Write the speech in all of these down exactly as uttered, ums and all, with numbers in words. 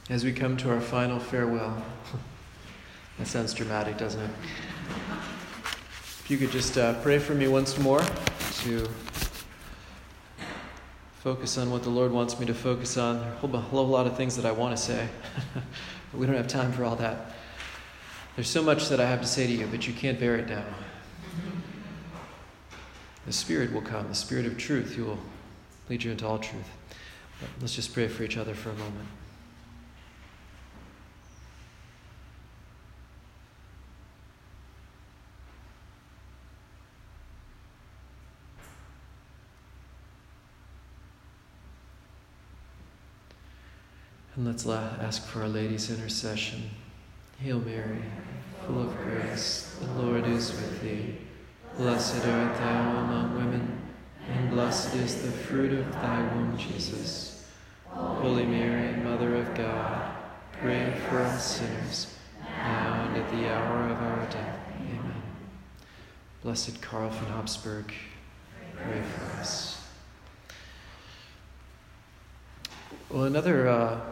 as we come to our final farewell. That sounds dramatic, doesn't it? If you could just uh, pray for me once more to focus on what the Lord wants me to focus on. There are a whole, a whole lot of things that I want to say, but we don't have time for all that. There's so much that I have to say to you, but you can't bear it now. The Spirit will come, the Spirit of truth. He will lead you into all truth. But let's just pray for each other for a moment. And let's la- ask for Our Lady's intercession. Hail Mary, full of grace, the Lord is with thee. Blessed art thou among women, and blessed is the fruit of thy womb, Jesus. Holy Mary, Mother of God, pray for us sinners, now and at the hour of our death. Amen. Blessed Karl von Habsburg, pray for us. Well, another uh,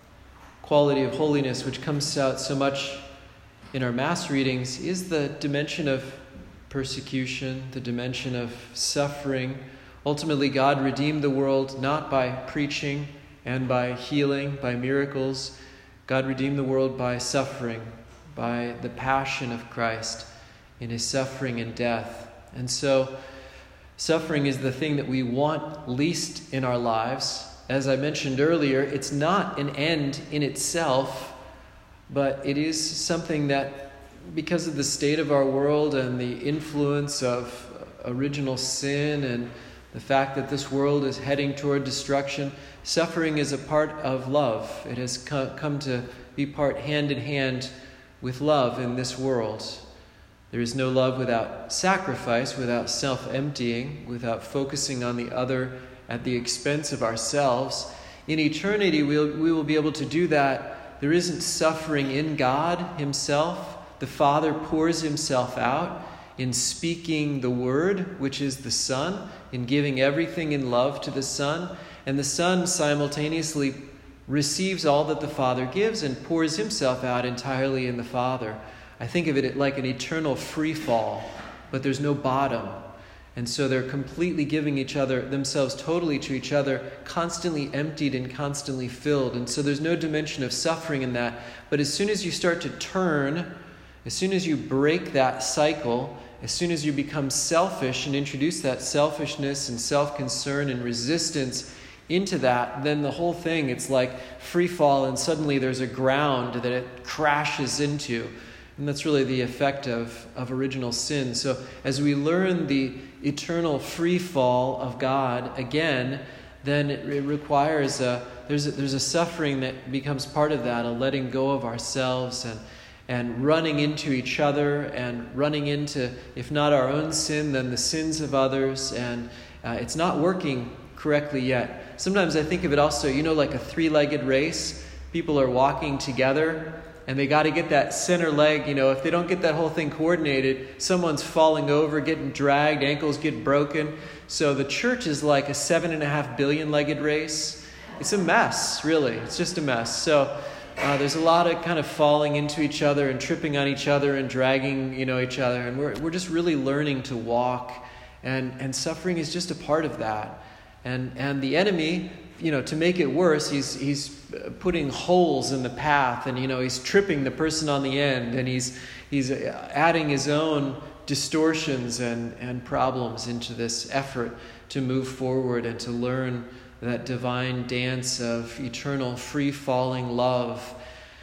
quality of holiness which comes out so much in our Mass readings is the dimension of persecution, the dimension of suffering. Ultimately, God redeemed the world not by preaching and by healing, by miracles. God redeemed the world by suffering, by the passion of Christ in his suffering and death. And so, suffering is the thing that we want least in our lives. As I mentioned earlier, it's not an end in itself, but it is something that, because of the state of our world and the influence of original sin and the fact that this world is heading toward destruction, suffering is a part of love. It has come to be part hand in hand with love in this world. There is no love without sacrifice, without self-emptying, without focusing on the other at the expense of ourselves. In eternity, we'll, we will be able to do that. There isn't suffering in God himself. The Father pours himself out in speaking the Word, which is the Son, in giving everything in love to the Son. And the Son simultaneously receives all that the Father gives and pours himself out entirely in the Father. I think of it like an eternal free fall, but there's no bottom. And so they're completely giving each other, themselves totally to each other, constantly emptied and constantly filled. And so there's no dimension of suffering in that. But as soon as you start to turn, as soon as you break that cycle, as soon as you become selfish and introduce that selfishness and self-concern and resistance into that, then the whole thing, it's like free fall, and suddenly there's a ground that it crashes into. And that's really the effect of, of original sin. So as we learn the eternal free fall of God again, then it, it requires a there's a, there's a suffering that becomes part of that, a letting go of ourselves and and running into each other and running into, if not our own sin, then the sins of others. And uh, it's not working correctly yet. Sometimes I think of it also, you know, like a three-legged race. People are walking together, and they got to get that center leg. You know, if they don't get that whole thing coordinated, someone's falling over, getting dragged, ankles get broken. So the church is like a seven and a half billion legged race. It's a mess, really. It's just a mess. So uh, there's a lot of kind of falling into each other and tripping on each other and dragging, you know, each other. And we're we're just really learning to walk, and and suffering is just a part of that. And and the enemy, you know, to make it worse, he's he's putting holes in the path, and you know, he's tripping the person on the end, and he's he's adding his own distortions and and problems into this effort to move forward and to learn that divine dance of eternal free falling love.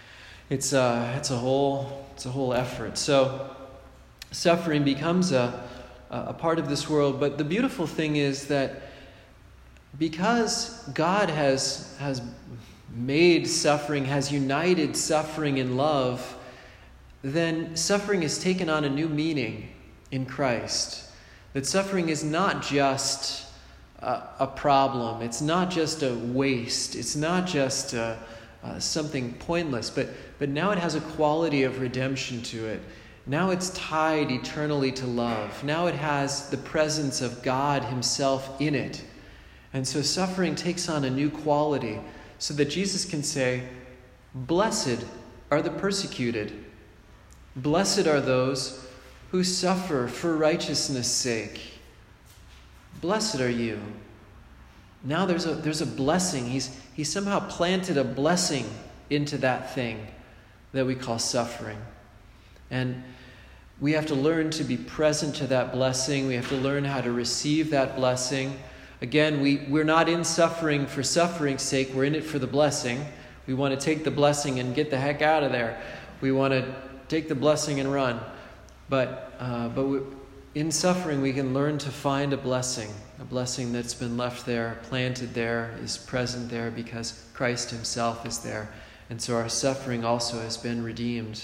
It's a it's a whole it's a whole effort. So suffering becomes a a part of this world, but the beautiful thing is that because God has has made suffering, has united suffering in love, then suffering has taken on a new meaning in Christ. That suffering is not just a, a problem. It's not just a waste. It's not just a, uh, something pointless, but, but now it has a quality of redemption to it. Now it's tied eternally to love. Now it has the presence of God himself in it. And so suffering takes on a new quality so that Jesus can say, Blessed are the persecuted. Blessed are those who suffer for righteousness' sake. Blessed are you. Now there's a there's a blessing. He's he somehow planted a blessing into that thing that we call suffering. And we have to learn to be present to that blessing. We have to learn how to receive that blessing. Again, we, we're not in suffering for suffering's sake. We're in it for the blessing. We want to take the blessing and get the heck out of there. We want to take the blessing and run. But uh, but we, in suffering, we can learn to find a blessing, a blessing that's been left there, planted there, is present there because Christ himself is there. And so our suffering also has been redeemed.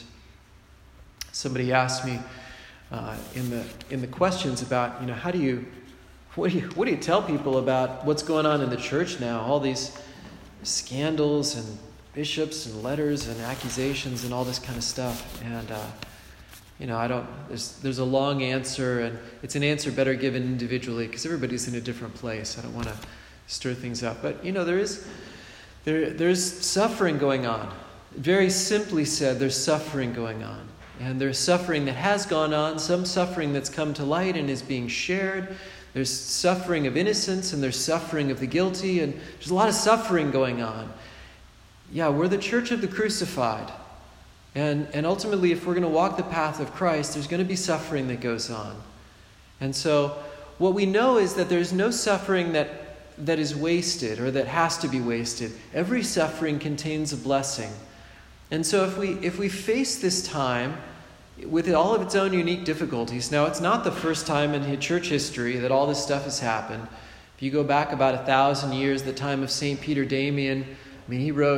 Somebody asked me uh, in the in the questions about, you know, how do you, what do you, what do you tell people about what's going on in the church now? All these scandals and bishops and letters and accusations and all this kind of stuff. And uh, you know, I don't. There's there's a long answer, and it's an answer better given individually because everybody's in a different place. I don't want to stir things up, but you know, there is there there's suffering going on. Very simply said, there's suffering going on. And there's suffering that has gone on, some suffering that's come to light and is being shared. There's suffering of innocence and there's suffering of the guilty, and there's a lot of suffering going on. Yeah, we're the church of the crucified. And, and ultimately, if we're going to walk the path of Christ, there's going to be suffering that goes on. And so what we know is that there's no suffering that, that is wasted or that has to be wasted. Every suffering contains a blessing. And so if we if we face this time with all of its own unique difficulties, now it's not the first time in church history that all this stuff has happened. If you go back about a thousand years, the time of Saint Peter Damian, I mean, he wrote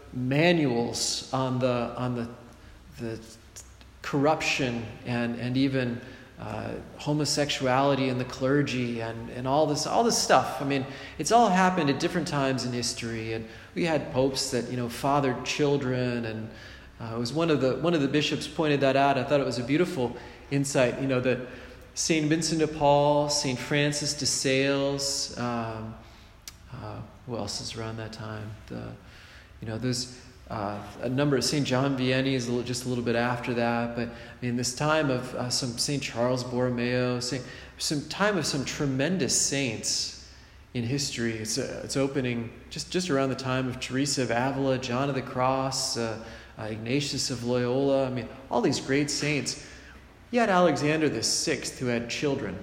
manuals on the on the the corruption and and even uh, homosexuality in the clergy and and all this all this stuff. I mean, it's all happened at different times in history, and we had popes that, you know, fathered children, and uh, it was one of the one of the bishops pointed that out. I thought it was a beautiful insight. You know, that Saint Vincent de Paul, Saint Francis de Sales, um, uh, who else is around that time? The, you know, there's uh, a number of Saint John Vianney is a little, just a little bit after that. But I mean, this time of uh, some Saint Charles Borromeo, Saint, some time of some tremendous saints in history. It's uh, it's opening just, just around the time of Teresa of Avila, John of the Cross, uh, uh, Ignatius of Loyola. I mean, all these great saints. You had Alexander the Sixth, who had children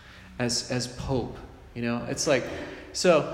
as as Pope. You know, it's like, so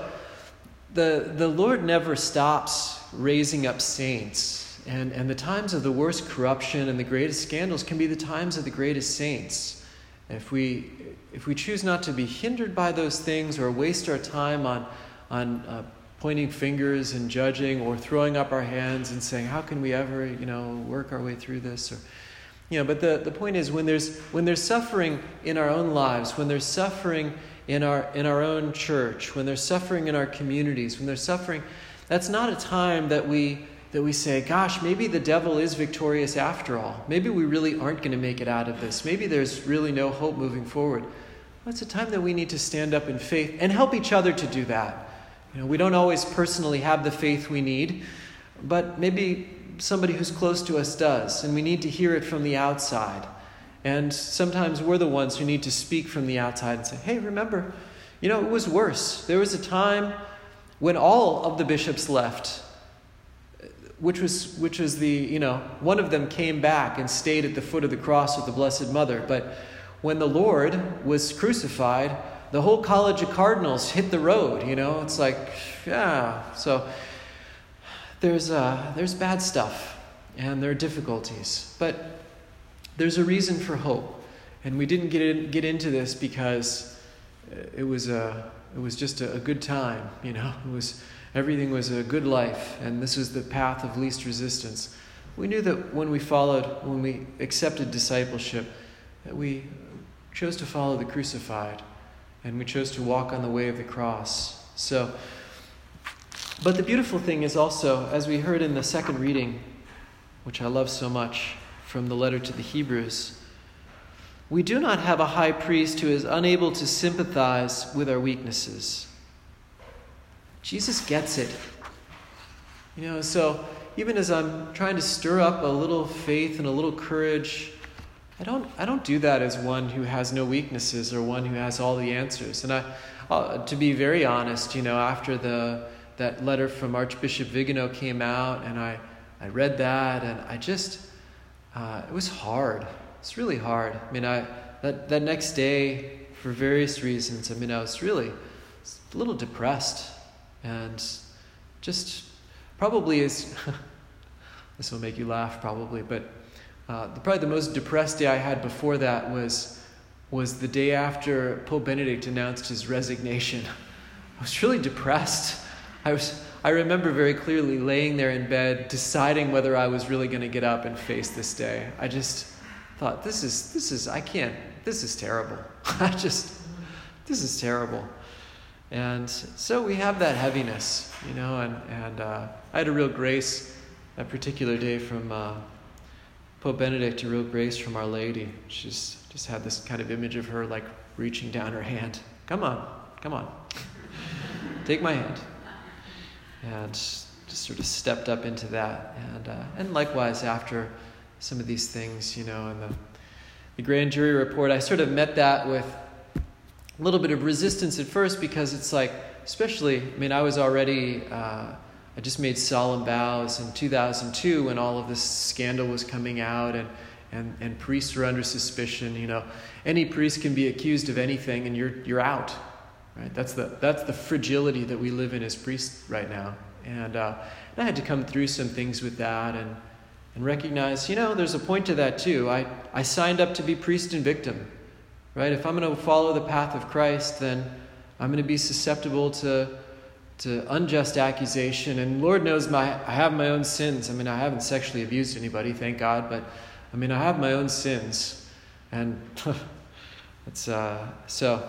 the the Lord never stops raising up saints, and and the times of the worst corruption and the greatest scandals can be the times of the greatest saints. And if we if we choose not to be hindered by those things or waste our time on on uh, pointing fingers and judging or throwing up our hands and saying, how can we ever, you know, work our way through this? Or, you know, but the, the point is, when there's when there's suffering in our own lives, when there's suffering in our in our own church, when there's suffering in our communities, when there's suffering, that's not a time that we that we say, gosh, maybe the devil is victorious after all. Maybe we really aren't going to make it out of this. Maybe there's really no hope moving forward. Well, it's a time that we need to stand up in faith and help each other to do that. You know, we don't always personally have the faith we need, but maybe somebody who's close to us does, and we need to hear it from the outside. And sometimes we're the ones who need to speak from the outside and say, hey, remember, you know, it was worse. There was a time when all of the bishops left, which was which was the, you know, one of them came back and stayed at the foot of the cross with the Blessed Mother. But when the Lord was crucified, the whole College of Cardinals hit the road, you know. It's like, yeah. So there's uh, there's bad stuff, and there are difficulties. But there's a reason for hope. And we didn't get in, get into this because it was a it was just a, a good time, you know. It was everything was a good life, and this was the path of least resistance. We knew that when we followed, when we accepted discipleship, that we chose to follow the crucified, and we chose to walk on the way of the cross. So, but the beautiful thing is also, as we heard in the second reading, which I love so much, from the letter to the Hebrews, we do not have a high priest who is unable to sympathize with our weaknesses. Jesus gets it. You know, so even as I'm trying to stir up a little faith and a little courage, I don't I don't do that as one who has no weaknesses or one who has all the answers. And I, uh, to be very honest, you know, after the that letter from Archbishop Vigano came out, and I, I read that, and I just, uh, it was hard. It's really hard. I mean, I that, that next day, for various reasons, I mean, I was really a little depressed, and just probably is, this will make you laugh probably, but uh, the, probably the most depressed day I had before that was was the day after Pope Benedict announced his resignation. I was really depressed. I was. I remember very clearly laying there in bed, deciding whether I was really going to get up and face this day. I just thought, this is, this is, I can't, this is terrible. I just, this is terrible. And so we have that heaviness, you know, and, and uh, I had a real grace that particular day from uh, Pope Benedict, a real grace from Our Lady. She's just had this kind of image of her like reaching down her hand. Come on, come on. Take my hand. And just sort of stepped up into that. And uh, and likewise, after some of these things, you know, and the, the grand jury report, I sort of met that with a little bit of resistance at first, because it's like, especially, I mean, I was already, uh, I just made solemn vows in two thousand two when all of this scandal was coming out, and, and, and priests were under suspicion. You know, any priest can be accused of anything and you're you're out. Right, that's the that's the fragility that we live in as priests right now, and, uh, and I had to come through some things with that, and and recognize, you know, there's a point to that too. I I signed up to be priest and victim, right? If I'm going to follow the path of Christ, then I'm going to be susceptible to to unjust accusation, and Lord knows my I have my own sins. I mean, I haven't sexually abused anybody, thank God, but I mean, I have my own sins, and it's uh, so.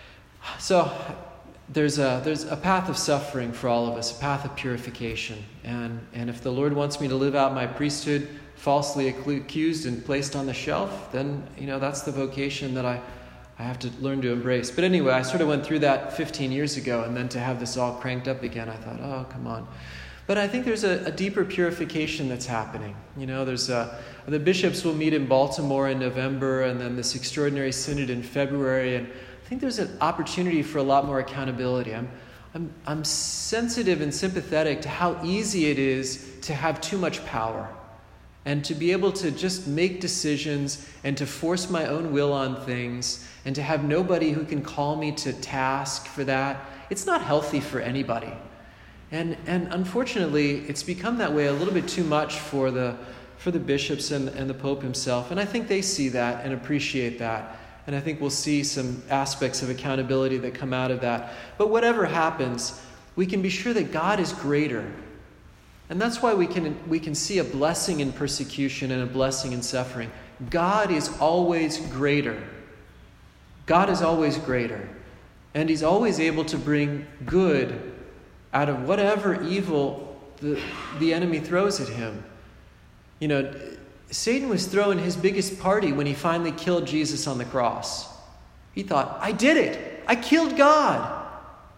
So there's a there's a path of suffering for all of us, a path of purification. And, and if the Lord wants me to live out my priesthood falsely accused and placed on the shelf, then, you know, that's the vocation that I, I have to learn to embrace. But anyway, I sort of went through that fifteen years ago, and then to have this all cranked up again, I thought, oh, come on. But I think there's a, a deeper purification that's happening. You know, there's a, the bishops will meet in Baltimore in November, and then this extraordinary synod in February, and I think there's an opportunity for a lot more accountability. I'm, I'm, I'm sensitive and sympathetic to how easy it is to have too much power and to be able to just make decisions and to force my own will on things and to have nobody who can call me to task for that. It's not healthy for anybody. And, and unfortunately, it's become that way a little bit too much for the, for the bishops and, and the Pope himself. And I think they see that and appreciate that. And I think we'll see some aspects of accountability that come out of that. But whatever happens, we can be sure that God is greater. And that's why we can we can see a blessing in persecution and a blessing in suffering. God is always greater. God is always greater. And he's always able to bring good out of whatever evil the, the enemy throws at him. You know, Satan was throwing his biggest party when he finally killed Jesus on the cross. He thought, I did it. I killed God.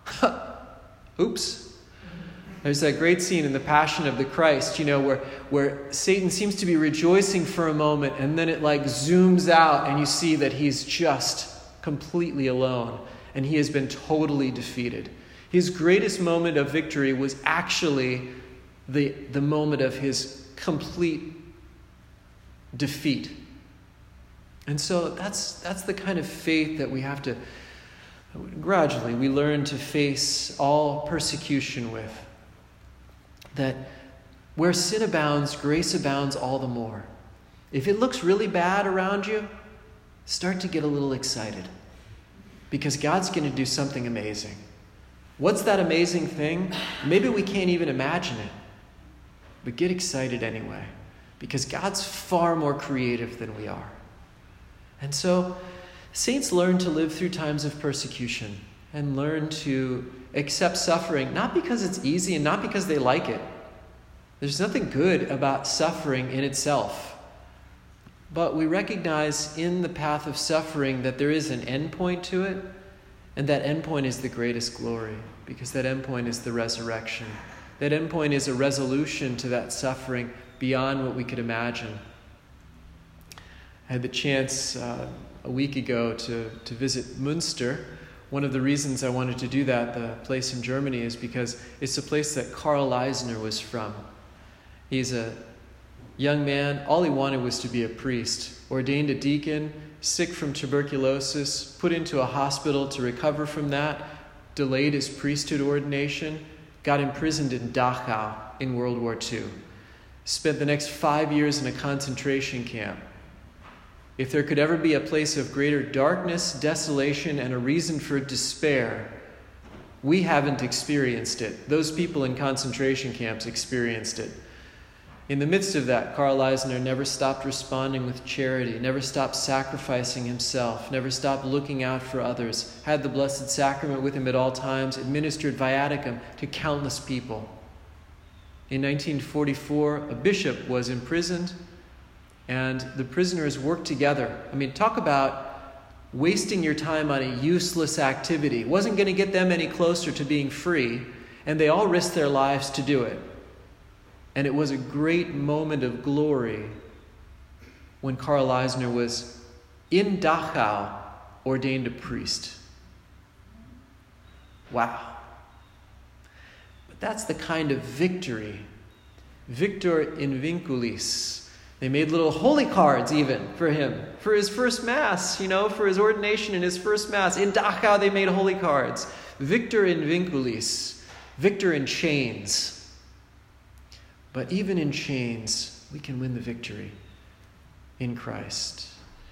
Oops. There's that great scene in The Passion of the Christ, you know, where, where Satan seems to be rejoicing for a moment, and then it like zooms out and you see that he's just completely alone and he has been totally defeated. His greatest moment of victory was actually the, the moment of his complete defeat. And so that's that's the kind of faith that we have to gradually we learn to face all persecution with. That where sin abounds, grace abounds all the more. If it looks really bad around you, start to get a little excited, because God's going to do something amazing. What's that amazing thing? Maybe we can't even imagine it, but get excited anyway, because God's far more creative than we are. And so saints learn to live through times of persecution and learn to accept suffering, not because it's easy and not because they like it. There's nothing good about suffering in itself. But we recognize in the path of suffering that there is an endpoint to it, and that endpoint is the greatest glory, because that endpoint is the resurrection. That endpoint is a resolution to that suffering beyond what we could imagine. I had the chance uh, a week ago to, to visit Münster. One of the reasons I wanted to do that, the place in Germany, is because it's a place that Karl Eisner was from. He's a young man. All he wanted was to be a priest, ordained a deacon, sick from tuberculosis, put into a hospital to recover from that, delayed his priesthood ordination, got imprisoned in Dachau in World War Two, spent the next five years in a concentration camp. If there could ever be a place of greater darkness, desolation, and a reason for despair, we haven't experienced it. Those people in concentration camps experienced it. In the midst of that, Karl Eisner never stopped responding with charity, never stopped sacrificing himself, never stopped looking out for others, had the Blessed Sacrament with him at all times, administered viaticum to countless people. In nineteen forty-four, a bishop was imprisoned, and the prisoners worked together. I mean, talk about wasting your time on a useless activity. It wasn't going to get them any closer to being free, and they all risked their lives to do it. And it was a great moment of glory when Karl Eisner was in Dachau ordained a priest. Wow. But that's the kind of victory. Victor in vinculis. They made little holy cards even for him, for his first Mass, you know, for his ordination in his first Mass. In Dachau they made holy cards. Victor in vinculis. Victor in chains. But even in chains, we can win the victory in Christ.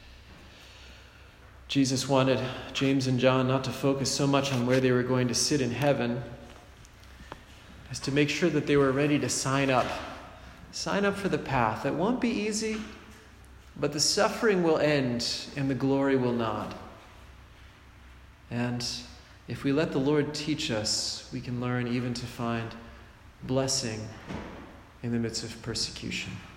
Jesus wanted James and John not to focus so much on where they were going to sit in heaven as to make sure that they were ready to sign up. Sign up for the path. It won't be easy, but the suffering will end and the glory will not. And if we let the Lord teach us, we can learn even to find blessing in the midst of persecution.